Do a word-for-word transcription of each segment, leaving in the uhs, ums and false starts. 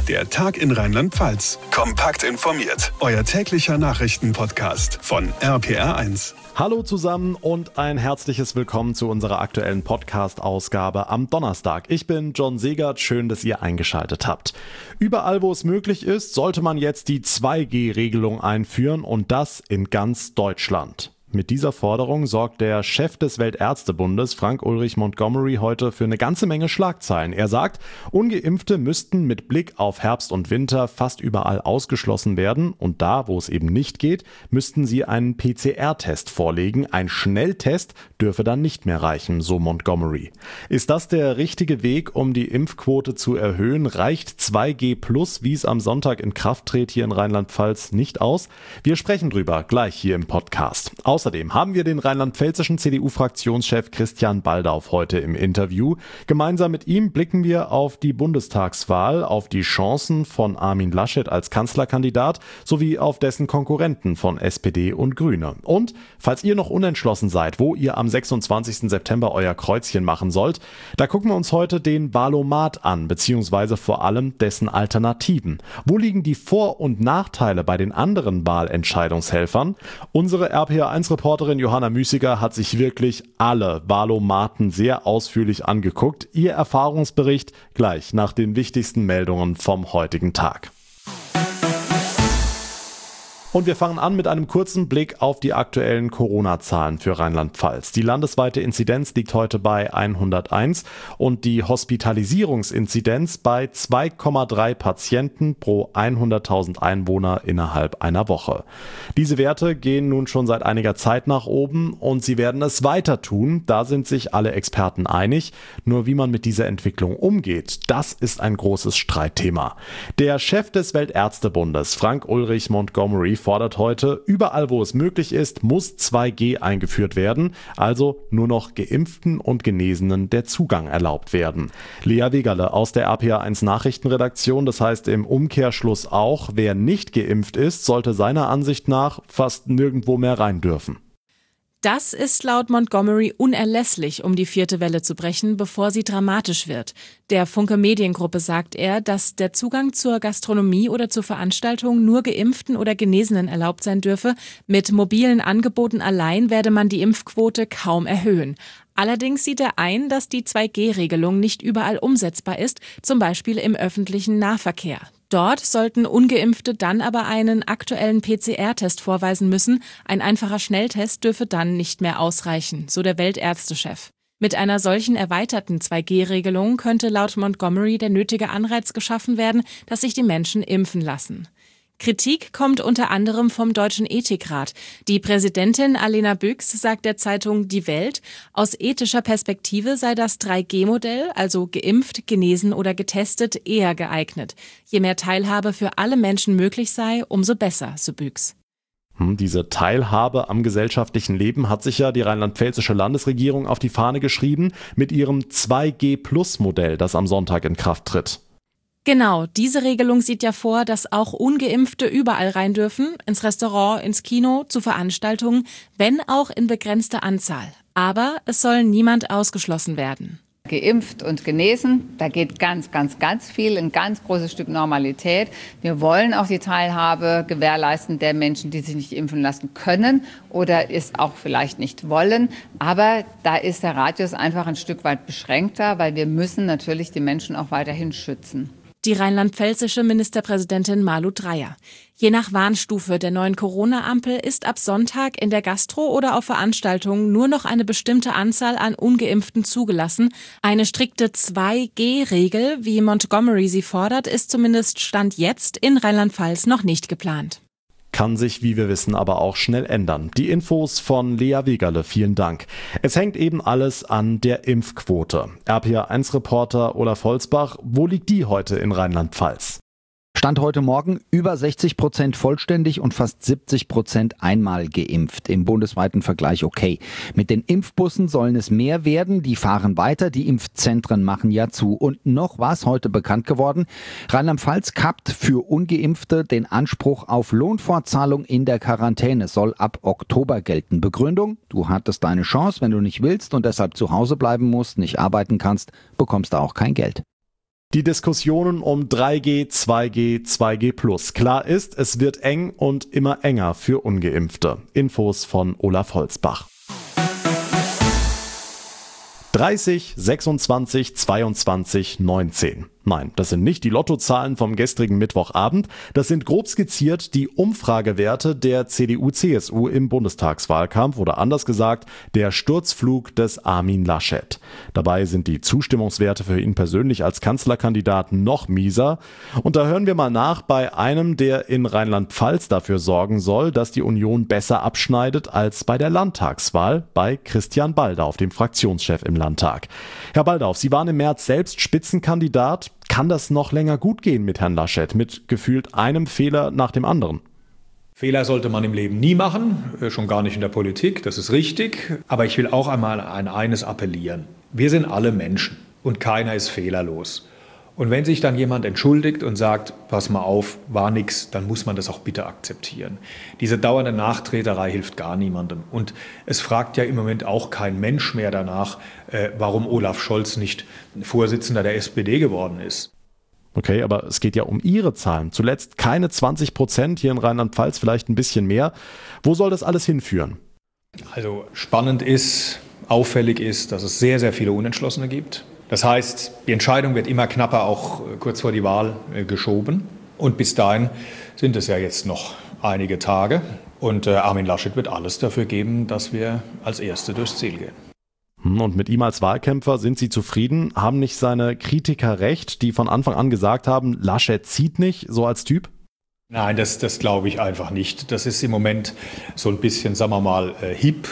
Der Tag in Rheinland-Pfalz. Kompakt informiert. Euer täglicher Nachrichtenpodcast von R P R eins. Hallo zusammen und ein herzliches Willkommen zu unserer aktuellen Podcast-Ausgabe am Donnerstag. Ich bin John Segert, schön, dass ihr eingeschaltet habt. Überall, wo es möglich ist, sollte man jetzt die zwei G Regelung einführen und das in ganz Deutschland. Mit dieser Forderung sorgt der Chef des Weltärztebundes, Frank-Ulrich Montgomery, heute für eine ganze Menge Schlagzeilen. Er sagt, Ungeimpfte müssten mit Blick auf Herbst und Winter fast überall ausgeschlossen werden und da, wo es eben nicht geht, müssten sie einen P C R-Test vorlegen. Ein Schnelltest dürfe dann nicht mehr reichen, so Montgomery. Ist das der richtige Weg, um die Impfquote zu erhöhen? Reicht zwei G plus, wie es am Sonntag in Kraft tritt, hier in Rheinland-Pfalz nicht aus? Wir sprechen drüber gleich hier im Podcast. Außerdem haben wir den rheinland-pfälzischen C D U-Fraktionschef Christian Baldauf heute im Interview. Gemeinsam mit ihm blicken wir auf die Bundestagswahl, auf die Chancen von Armin Laschet als Kanzlerkandidat sowie auf dessen Konkurrenten von S P D und Grüne. Und falls ihr noch unentschlossen seid, wo ihr am sechsundzwanzigsten September euer Kreuzchen machen sollt, da gucken wir uns heute den Wahlomat an, beziehungsweise vor allem dessen Alternativen. Wo liegen die Vor- und Nachteile bei den anderen Wahlentscheidungshelfern? Unsere R P R eins Reporterin Johanna Müßiger hat sich wirklich alle Wahlomaten sehr ausführlich angeguckt. Ihr Erfahrungsbericht gleich nach den wichtigsten Meldungen vom heutigen Tag. Und wir fangen an mit einem kurzen Blick auf die aktuellen Corona-Zahlen für Rheinland-Pfalz. Die landesweite Inzidenz liegt heute bei hunderteins und die Hospitalisierungsinzidenz bei zwei Komma drei Patienten pro hunderttausend Einwohner innerhalb einer Woche. Diese Werte gehen nun schon seit einiger Zeit nach oben und sie werden es weiter tun. Da sind sich alle Experten einig. Nur wie man mit dieser Entwicklung umgeht, das ist ein großes Streitthema. Der Chef des Weltärztebundes, Frank-Ulrich Montgomery, fordert heute, überall wo es möglich ist, muss zwei G eingeführt werden, also nur noch Geimpften und Genesenen der Zugang erlaubt werden. Lea Wegerle aus der R P R eins Nachrichtenredaktion, das heißt im Umkehrschluss auch, wer nicht geimpft ist, sollte seiner Ansicht nach fast nirgendwo mehr rein dürfen. Das ist laut Montgomery unerlässlich, um die vierte Welle zu brechen, bevor sie dramatisch wird. Der Funke Mediengruppe sagt er, dass der Zugang zur Gastronomie oder zur Veranstaltung nur Geimpften oder Genesenen erlaubt sein dürfe. Mit mobilen Angeboten allein werde man die Impfquote kaum erhöhen. Allerdings sieht er ein, dass die zwei G Regelung nicht überall umsetzbar ist, zum Beispiel im öffentlichen Nahverkehr. Dort sollten Ungeimpfte dann aber einen aktuellen P C R-Test vorweisen müssen. Ein einfacher Schnelltest dürfe dann nicht mehr ausreichen, so der Weltärztechef. Mit einer solchen erweiterten zwei G Regelung könnte laut Montgomery der nötige Anreiz geschaffen werden, dass sich die Menschen impfen lassen. Kritik kommt unter anderem vom Deutschen Ethikrat. Die Präsidentin Alena Büchs sagt der Zeitung Die Welt, aus ethischer Perspektive sei das drei G Modell, also geimpft, genesen oder getestet, eher geeignet. Je mehr Teilhabe für alle Menschen möglich sei, umso besser, so Büchs. Diese Teilhabe am gesellschaftlichen Leben hat sich ja die rheinland-pfälzische Landesregierung auf die Fahne geschrieben mit ihrem zwei G Plus Modell, das am Sonntag in Kraft tritt. Genau, diese Regelung sieht ja vor, dass auch Ungeimpfte überall rein dürfen, ins Restaurant, ins Kino, zu Veranstaltungen, wenn auch in begrenzter Anzahl. Aber es soll niemand ausgeschlossen werden. Geimpft und genesen, da geht ganz, ganz, ganz viel, ein ganz großes Stück Normalität. Wir wollen auch die Teilhabe gewährleisten der Menschen, die sich nicht impfen lassen können oder es auch vielleicht nicht wollen. Aber da ist der Radius einfach ein Stück weit beschränkter, weil wir müssen natürlich die Menschen auch weiterhin schützen. Die rheinland-pfälzische Ministerpräsidentin Malu Dreyer. Je nach Warnstufe der neuen Corona-Ampel ist ab Sonntag in der Gastro oder auf Veranstaltungen nur noch eine bestimmte Anzahl an Ungeimpften zugelassen. Eine strikte zwei G Regel, wie Montgomery sie fordert, ist zumindest Stand jetzt in Rheinland-Pfalz noch nicht geplant. Kann sich, wie wir wissen, aber auch schnell ändern. Die Infos von Lea Wegerle, vielen Dank. Es hängt eben alles an der Impfquote. R P R eins Reporter Olaf Holzbach, wo liegt die heute in Rheinland-Pfalz? Stand heute Morgen über sechzig Prozent vollständig und fast siebzig Prozent einmal geimpft. Im bundesweiten Vergleich okay. Mit den Impfbussen sollen es mehr werden. Die fahren weiter. Die Impfzentren machen ja zu. Und noch was heute bekannt geworden. Rheinland-Pfalz kappt für Ungeimpfte den Anspruch auf Lohnfortzahlung in der Quarantäne. Soll ab Oktober gelten. Begründung? Du hattest deine Chance. Wenn du nicht willst und deshalb zu Hause bleiben musst, nicht arbeiten kannst, bekommst du auch kein Geld. Die Diskussionen um drei G, zwei G, zwei G plus. Klar ist, es wird eng und immer enger für Ungeimpfte. Infos von Olaf Holzbach. dreißig, sechsundzwanzig, zweiundzwanzig, neunzehn. Nein, das sind nicht die Lottozahlen vom gestrigen Mittwochabend. Das sind grob skizziert die Umfragewerte der C D U C S U im Bundestagswahlkampf oder anders gesagt, der Sturzflug des Armin Laschet. Dabei sind die Zustimmungswerte für ihn persönlich als Kanzlerkandidat noch mieser. Und da hören wir mal nach bei einem, der in Rheinland-Pfalz dafür sorgen soll, dass die Union besser abschneidet als bei der Landtagswahl, bei Christian Baldauf, dem Fraktionschef im Landtag. Herr Baldauf, Sie waren im März selbst Spitzenkandidat. Kann das noch länger gut gehen mit Herrn Laschet, mit gefühlt einem Fehler nach dem anderen? Fehler sollte man im Leben nie machen, schon gar nicht in der Politik, das ist richtig. Aber ich will auch einmal an eines appellieren. Wir sind alle Menschen und keiner ist fehlerlos. Und wenn sich dann jemand entschuldigt und sagt, pass mal auf, war nix, dann muss man das auch bitte akzeptieren. Diese dauernde Nachtreterei hilft gar niemandem. Und es fragt ja im Moment auch kein Mensch mehr danach, äh, warum Olaf Scholz nicht Vorsitzender der S P D geworden ist. Okay, aber es geht ja um Ihre Zahlen. Zuletzt keine zwanzig Prozent, hier in Rheinland-Pfalz vielleicht ein bisschen mehr. Wo soll das alles hinführen? Also spannend ist, auffällig ist, dass es sehr, sehr viele Unentschlossene gibt. Das heißt, die Entscheidung wird immer knapper, auch kurz vor die Wahl äh, geschoben. Und bis dahin sind es ja jetzt noch einige Tage. Und äh, Armin Laschet wird alles dafür geben, dass wir als Erste durchs Ziel gehen. Und mit ihm als Wahlkämpfer sind Sie zufrieden? Haben nicht seine Kritiker recht, die von Anfang an gesagt haben, Laschet zieht nicht, so als Typ? Nein, das, das glaube ich einfach nicht. Das ist im Moment so ein bisschen, sagen wir mal, äh, hip.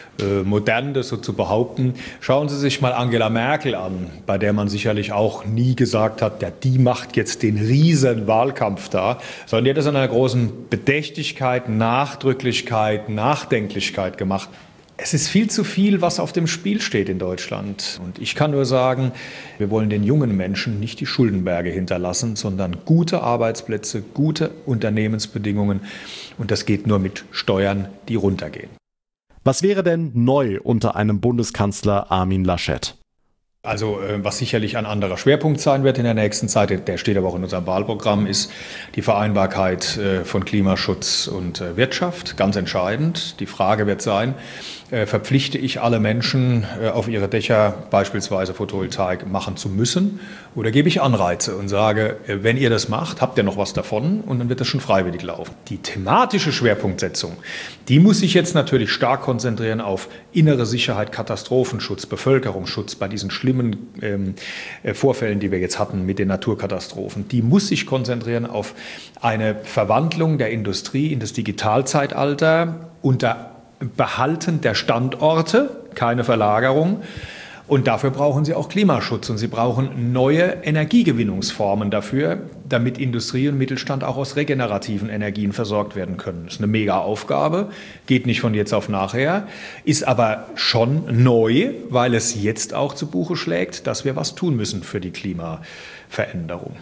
Modern, das so zu behaupten. Schauen Sie sich mal Angela Merkel an, bei der man sicherlich auch nie gesagt hat, ja, die macht jetzt den riesen Wahlkampf da, sondern die hat das an einer großen Bedächtigkeit, Nachdrücklichkeit, Nachdenklichkeit gemacht. Es ist viel zu viel, was auf dem Spiel steht in Deutschland. Und ich kann nur sagen, wir wollen den jungen Menschen nicht die Schuldenberge hinterlassen, sondern gute Arbeitsplätze, gute Unternehmensbedingungen. Und das geht nur mit Steuern, die runtergehen. Was wäre denn neu unter einem Bundeskanzler Armin Laschet? Also was sicherlich ein anderer Schwerpunkt sein wird in der nächsten Zeit, der steht aber auch in unserem Wahlprogramm, ist die Vereinbarkeit von Klimaschutz und Wirtschaft. Ganz entscheidend. Die Frage wird sein, verpflichte ich alle Menschen, auf ihre Dächer beispielsweise Photovoltaik machen zu müssen? Oder gebe ich Anreize und sage, wenn ihr das macht, habt ihr noch was davon und dann wird das schon freiwillig laufen. Die thematische Schwerpunktsetzung, die muss sich jetzt natürlich stark konzentrieren auf innere Sicherheit, Katastrophenschutz, Bevölkerungsschutz bei diesen schlimmen ähm, Vorfällen, die wir jetzt hatten mit den Naturkatastrophen. Die muss sich konzentrieren auf eine Verwandlung der Industrie in das Digitalzeitalter unter Behalten der Standorte, keine Verlagerung. Und dafür brauchen sie auch Klimaschutz und sie brauchen neue Energiegewinnungsformen dafür, damit Industrie und Mittelstand auch aus regenerativen Energien versorgt werden können. Das ist eine mega Aufgabe, geht nicht von jetzt auf nachher, ist aber schon neu, weil es jetzt auch zu Buche schlägt, dass wir was tun müssen für die Klimaveränderung.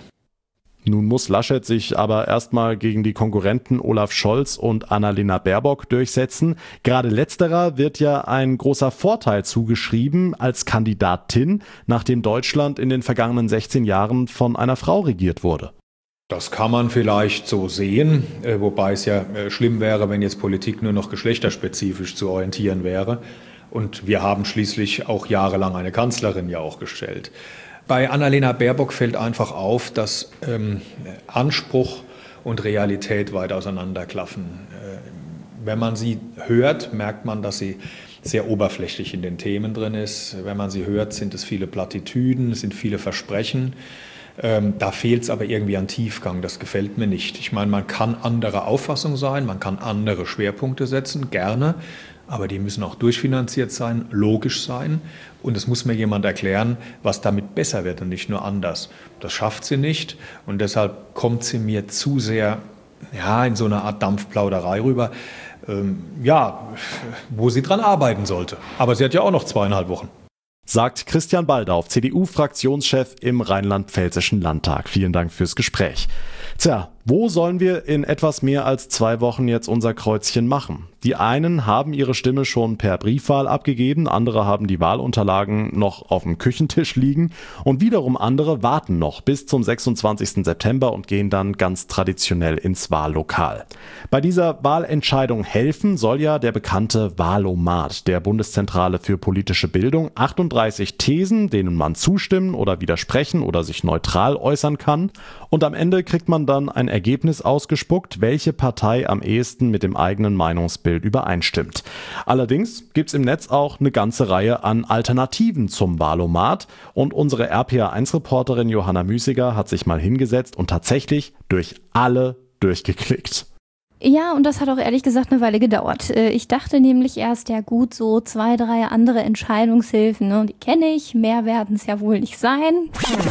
Nun muss Laschet sich aber erstmal gegen die Konkurrenten Olaf Scholz und Annalena Baerbock durchsetzen. Gerade letzterer wird ja ein großer Vorteil zugeschrieben als Kandidatin, nachdem Deutschland in den vergangenen sechzehn Jahren von einer Frau regiert wurde. Das kann man vielleicht so sehen, wobei es ja schlimm wäre, wenn jetzt Politik nur noch geschlechterspezifisch zu orientieren wäre. Und wir haben schließlich auch jahrelang eine Kanzlerin ja auch gestellt. Bei Annalena Baerbock fällt einfach auf, dass ähm, Anspruch und Realität weit auseinanderklaffen. Äh, wenn man sie hört, merkt man, dass sie sehr oberflächlich in den Themen drin ist. Wenn man sie hört, sind es viele Plattitüden, es sind viele Versprechen. Ähm, da fehlt es aber irgendwie an Tiefgang, das gefällt mir nicht. Ich meine, man kann anderer Auffassung sein, man kann andere Schwerpunkte setzen, gerne. Aber die müssen auch durchfinanziert sein, logisch sein. Und es muss mir jemand erklären, was damit besser wird und nicht nur anders. Das schafft sie nicht. Und deshalb kommt sie mir zu sehr ja, in so eine Art Dampfplauderei rüber, ähm, ja, wo sie dran arbeiten sollte. Aber sie hat ja auch noch zweieinhalb Wochen. Sagt Christian Baldauf, C D U-Fraktionschef im Rheinland-Pfälzischen Landtag. Vielen Dank fürs Gespräch. Tja, Wo sollen wir in etwas mehr als zwei Wochen jetzt unser Kreuzchen machen? Die einen haben ihre Stimme schon per Briefwahl abgegeben, andere haben die Wahlunterlagen noch auf dem Küchentisch liegen und wiederum andere warten noch bis zum sechsundzwanzigsten September und gehen dann ganz traditionell ins Wahllokal. Bei dieser Wahlentscheidung helfen soll ja der bekannte Wahlomat der Bundeszentrale für politische Bildung. achtunddreißig Thesen, denen man zustimmen oder widersprechen oder sich neutral äußern kann. Und am Ende kriegt man dann ein Ergebnis ausgespuckt, welche Partei am ehesten mit dem eigenen Meinungsbild übereinstimmt. Allerdings gibt es im Netz auch eine ganze Reihe an Alternativen zum Wahlomat und unsere R P R eins Reporterin Johanna Müßiger hat sich mal hingesetzt und tatsächlich durch alle durchgeklickt. Ja, und das hat auch ehrlich gesagt eine Weile gedauert. Ich dachte nämlich erst, ja gut, so zwei, drei andere Entscheidungshilfen, ne, die kenne ich, mehr werden es ja wohl nicht sein.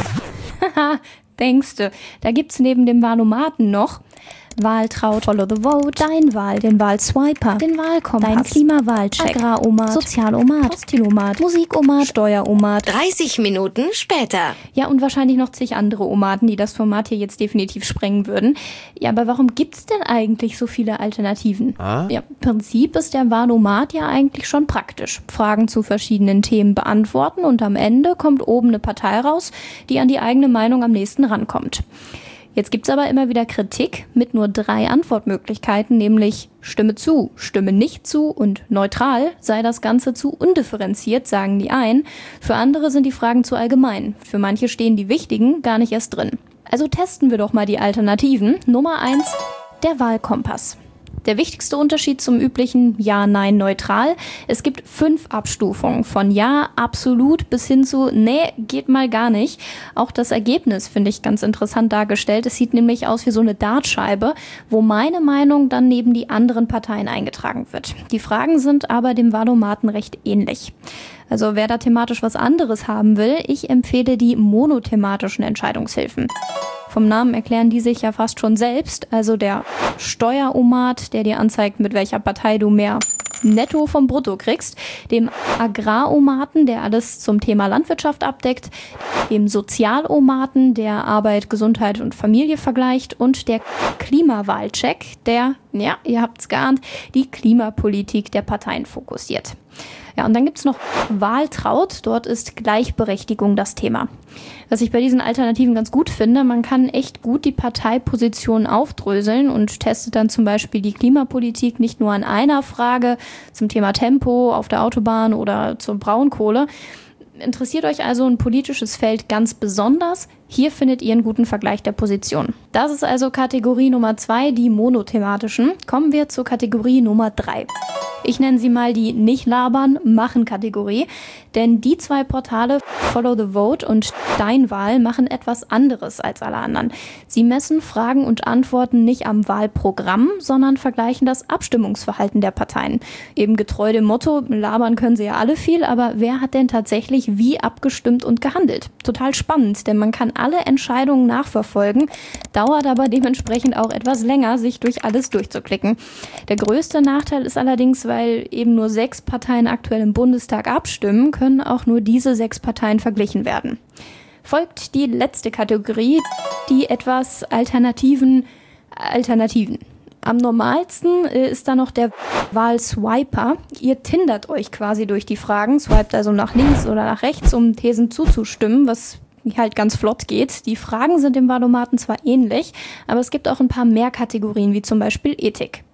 Haha, denkste, da gibt's neben dem Wahlomaten noch Wahltraut, Follow the Vote, Dein Wahl, den Wahlswiper, den Wahlkompass, Dein Klimawahlcheck, Agraromat, Sozialomat, Postilomat, Musikomat, Steueromat. dreißig Minuten später. Ja, und wahrscheinlich noch zig andere Omaten, die das Format hier jetzt definitiv sprengen würden. Ja, aber warum gibt's denn eigentlich so viele Alternativen? Ah? Ja, im Prinzip ist der Wahlomat ja eigentlich schon praktisch. Fragen zu verschiedenen Themen beantworten und am Ende kommt oben eine Partei raus, die an die eigene Meinung am nächsten rankommt. Jetzt gibt's aber immer wieder Kritik mit nur drei Antwortmöglichkeiten, nämlich Stimme zu, Stimme nicht zu und neutral sei das Ganze zu undifferenziert, sagen die einen. Für andere sind die Fragen zu allgemein. Für manche stehen die wichtigen gar nicht erst drin. Also testen wir doch mal die Alternativen. Nummer eins, der Wahlkompass. Der wichtigste Unterschied zum üblichen Ja, Nein, Neutral. Es gibt fünf Abstufungen von Ja, absolut bis hin zu Nee, geht mal gar nicht. Auch das Ergebnis finde ich ganz interessant dargestellt. Es sieht nämlich aus wie so eine Dartscheibe, wo meine Meinung dann neben die anderen Parteien eingetragen wird. Die Fragen sind aber dem Wahlomaten recht ähnlich. Also wer da thematisch was anderes haben will, ich empfehle die monothematischen Entscheidungshilfen. Vom Namen erklären die sich ja fast schon selbst, also der Steueromat, der dir anzeigt, mit welcher Partei du mehr Netto vom Brutto kriegst, dem Agraromaten, der alles zum Thema Landwirtschaft abdeckt, dem Sozialomaten, der Arbeit, Gesundheit und Familie vergleicht und der Klimawahlcheck, der, ja, ihr habt's geahnt, die Klimapolitik der Parteien fokussiert. Ja, und dann gibt's noch Wahltraut. Dort ist Gleichberechtigung das Thema. Was ich bei diesen Alternativen ganz gut finde, man kann echt gut die Parteipositionen aufdröseln und testet dann zum Beispiel die Klimapolitik nicht nur an einer Frage zum Thema Tempo auf der Autobahn oder zur Braunkohle. Interessiert euch also ein politisches Feld ganz besonders? Hier findet ihr einen guten Vergleich der Position. Das ist also Kategorie Nummer zwei, die monothematischen. Kommen wir zur Kategorie Nummer drei. Ich nenne sie mal die Nicht-Labern-Machen-Kategorie, denn die zwei Portale Follow the Vote und Dein Wahl machen etwas anderes als alle anderen. Sie messen Fragen und Antworten nicht am Wahlprogramm, sondern vergleichen das Abstimmungsverhalten der Parteien. Eben getreu dem Motto, labern können sie ja alle viel, aber wer hat denn tatsächlich wie abgestimmt und gehandelt? Total spannend, denn man kann alle Entscheidungen nachverfolgen, dauert aber dementsprechend auch etwas länger, sich durch alles durchzuklicken. Der größte Nachteil ist allerdings, weil eben nur sechs Parteien aktuell im Bundestag abstimmen, können auch nur diese sechs Parteien verglichen werden. Folgt die letzte Kategorie, die etwas alternativen Alternativen. Am normalsten ist da noch der Wahlswiper. Ihr tindert euch quasi durch die Fragen, swiped also nach links oder nach rechts, um Thesen zuzustimmen, was halt ganz flott geht. Die Fragen sind dem Wahlomaten zwar ähnlich, aber es gibt auch ein paar mehr Kategorien, wie zum Beispiel Ethik.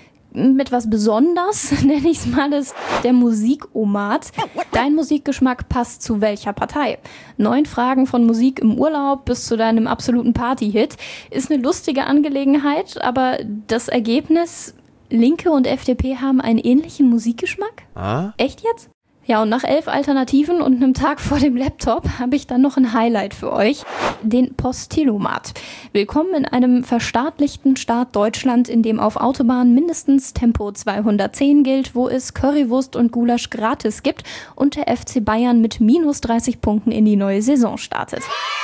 Mit was besonders, nenne ich es mal, ist der Musikomat. Dein Musikgeschmack passt zu welcher Partei? Neun Fragen von Musik im Urlaub bis zu deinem absoluten Party-Hit. Ist eine lustige Angelegenheit, aber das Ergebnis, Linke und F D P haben einen ähnlichen Musikgeschmack? Ah? Echt jetzt? Ja, und nach elf Alternativen und einem Tag vor dem Laptop habe ich dann noch ein Highlight für euch, den Postilomat. Willkommen in einem verstaatlichten Staat Deutschland, in dem auf Autobahnen mindestens Tempo zweihundertzehn gilt, wo es Currywurst und Gulasch gratis gibt und der F C Bayern mit minus dreißig Punkten in die neue Saison startet.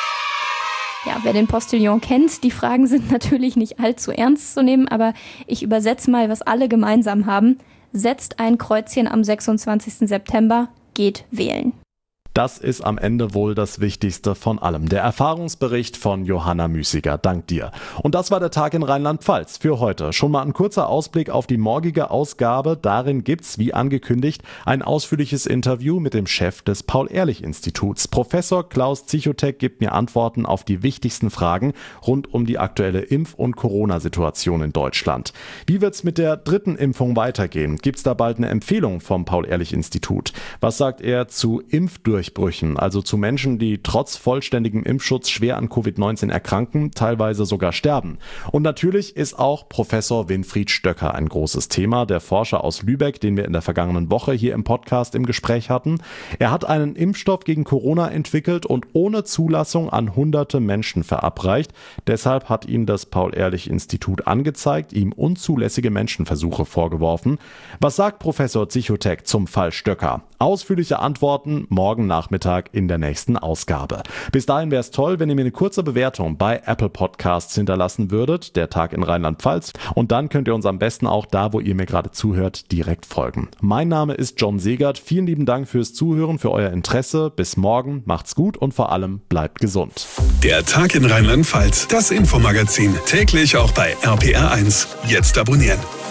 Ja, wer den Postillon kennt, die Fragen sind natürlich nicht allzu ernst zu nehmen, aber ich übersetze mal, was alle gemeinsam haben. Setzt ein Kreuzchen am sechsundzwanzigsten September, geht wählen. Das ist am Ende wohl das Wichtigste von allem. Der Erfahrungsbericht von Johanna Müßiger. Dank dir. Und das war der Tag in Rheinland-Pfalz für heute. Schon mal ein kurzer Ausblick auf die morgige Ausgabe. Darin gibt's, wie angekündigt, ein ausführliches Interview mit dem Chef des Paul-Ehrlich-Instituts. Professor Klaus Zichotek gibt mir Antworten auf die wichtigsten Fragen rund um die aktuelle Impf- und Corona-Situation in Deutschland. Wie wird's mit der dritten Impfung weitergehen? Gibt's da bald eine Empfehlung vom Paul-Ehrlich-Institut? Was sagt er zu Impfdurchbrüchen, also zu Menschen, die trotz vollständigem Impfschutz schwer an Covid neunzehn erkranken, teilweise sogar sterben? Und natürlich ist auch Professor Winfried Stöcker ein großes Thema, der Forscher aus Lübeck, den wir in der vergangenen Woche hier im Podcast im Gespräch hatten. Er hat einen Impfstoff gegen Corona entwickelt und ohne Zulassung an hunderte Menschen verabreicht. Deshalb hat ihn das Paul-Ehrlich-Institut angezeigt, ihm unzulässige Menschenversuche vorgeworfen. Was sagt Professor Zichotek zum Fall Stöcker? Ausführliche Antworten morgen Nachmittag in der nächsten Ausgabe. Bis dahin wäre es toll, wenn ihr mir eine kurze Bewertung bei Apple Podcasts hinterlassen würdet, der Tag in Rheinland-Pfalz. Und dann könnt ihr uns am besten auch da, wo ihr mir gerade zuhört, direkt folgen. Mein Name ist John Segert. Vielen lieben Dank fürs Zuhören, für euer Interesse. Bis morgen, macht's gut und vor allem bleibt gesund. Der Tag in Rheinland-Pfalz, das Infomagazin, täglich auch bei R P R eins. Jetzt abonnieren.